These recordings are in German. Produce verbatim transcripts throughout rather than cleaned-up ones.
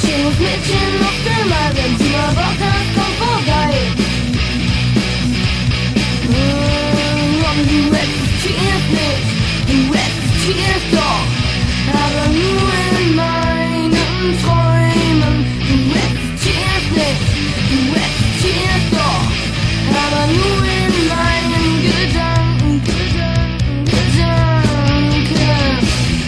Schönes Mädchen auf dem Mal, wenn du mal Bock hast, komm vorbei. Und du existierst nicht, du existierst doch, aber nur in meinen Träumen. Du existierst nicht, du existierst doch, aber nur in meinen Gedanken, Gedanken, Gedanken.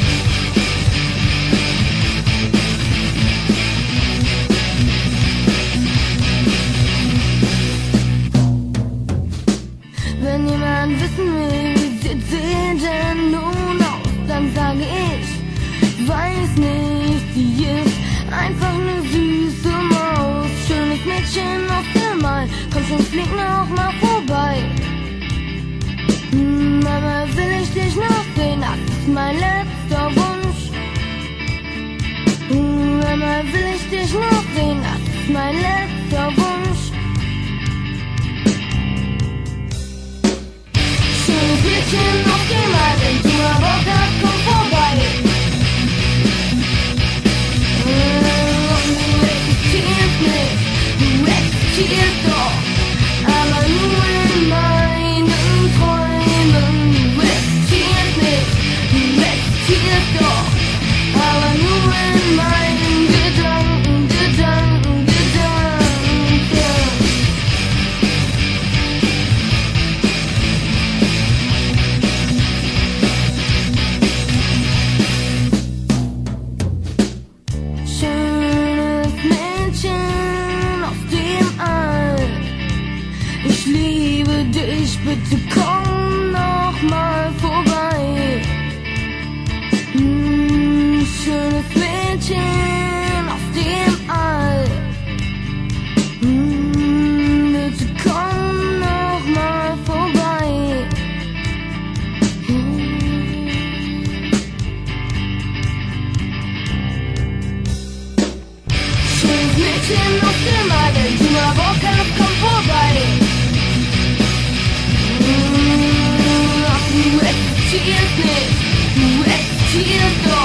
Wenn jemand wissen will, wie sieht sie denn nun aus, dann sage ich, weiß nicht, sie ist einfach ne süße Maus. Schönes Mädchen auf der Mal, komm schon, flieg noch mal vorbei. Mama, will ich dich noch sehen, das ist mein letzter Wunsch. Mama, will ich dich noch sehen, das ist mein letzter Wunsch. Schönes Mädchen auf dem Mal, wenn du mal Bock hast, komm vorbei. Und du existierst nicht, du existierst doch, aber nur in meinen Träumen. Du existierst nicht, du existierst doch, aber nur in meinen Gedanken, Gedanken, Gedanken. Schönes Mädchen auf dem All, ich liebe dich, bitte komm noch mal vorbei. Hm, schönes Mädchen auf dem All, hm, bitte komm noch mal vorbei. Hm. Schönes Mädchen auf dem Mal, wenn du mal Bock hast, komm vorbei. Mm, ach, du existierst nicht, du existierst doch.